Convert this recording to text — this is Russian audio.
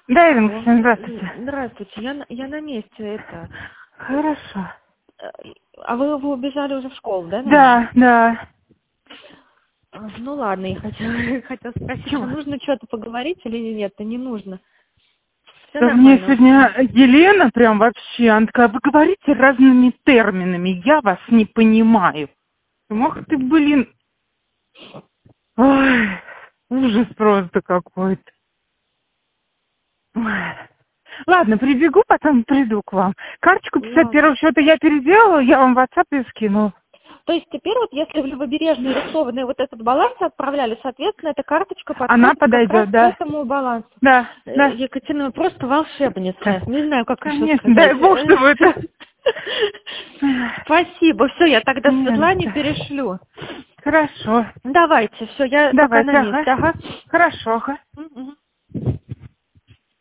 Да, Ирина Алло. Алексеевна, здравствуйте. Здравствуйте, я на месте, это... Хорошо. А вы убежали уже в школу, да, наверное? Да, да. Ну ладно, я хотела спросить, Чего? а нужно что-то поговорить или нет? Да не нужно. Все Да мне нормально вообще. сегодня Елена прям вообще, она такая, вы говорите разными терминами, я вас не понимаю. Ох ты, блин. Ой, ужас просто какой-то. Ой. Ладно, прибегу, потом приду к вам. Карточку Ладно. 51 счета я переделала, я вам в WhatsApp скину. То есть теперь вот если в Левобережный рисованный вот этот баланс отправляли, соответственно, эта карточка Она подходит как раз подойдет, к да. этому балансу. Да, да. Екатерина, вы просто волшебница. Не знаю, как еще Конечно, дай сказать. бог, чтобы это... Спасибо. Все, я тогда Не за Светлане что. перешлю. Хорошо. Давайте, все, я пока на Давайте, месте. ага. Ага. Хорошо, ага. Мгм.